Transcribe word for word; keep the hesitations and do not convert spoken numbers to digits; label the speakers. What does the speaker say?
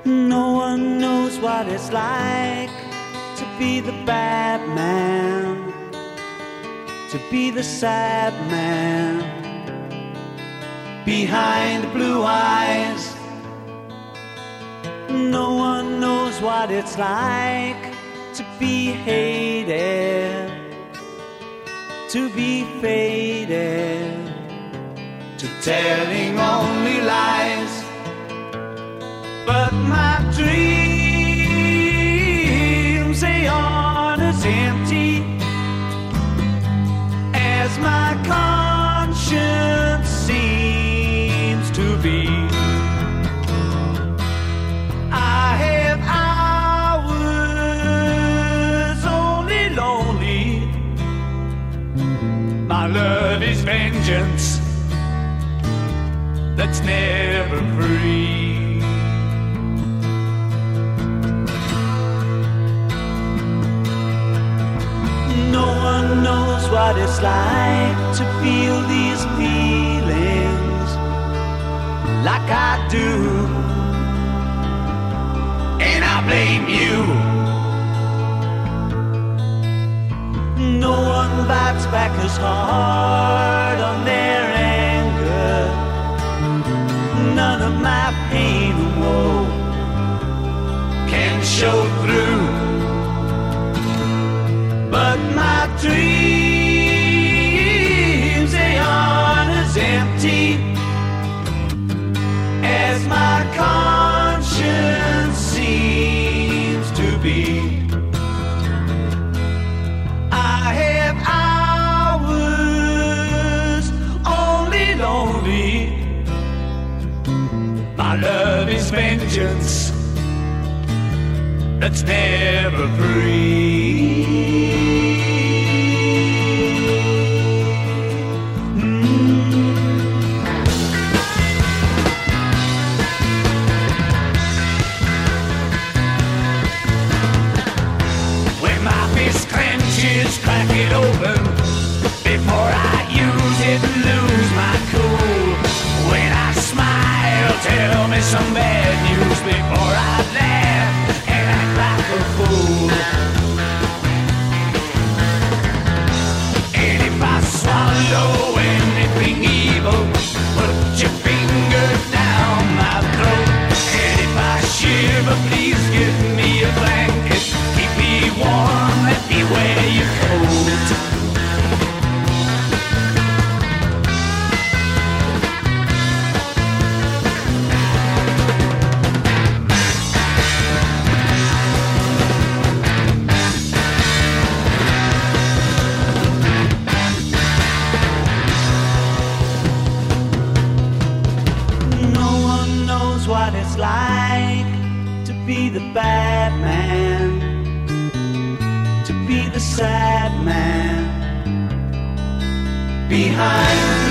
Speaker 1: No one knows what it's like to be the bad man, to be the sad man behind the blue eyes. No one knows what it's like to be hated, to be faded, to telling only lies. But my dreams, they aren't as empty as my conscience seems to be. I have hours only lonely. My love is vengeance that's never free. No one knows what it's like to feel these feelings like I do, and I blame you. No one bites back as hard on their anger. None of my pain and woe can show through. But my dreams, they aren't as empty as my conscience seems to be. I have hours only lonely. My love is vengeance that's never free. Crack it open before I use it and lose my cool. When I smile, tell me some bad news before I laugh and act like a fool. And if I swallow anything evil, put your finger down my throat. And if I shiver, please give me a blanket. Keep me warm, let me wear your coat. No one knows what it's like to be the bad man, to be the sad man behind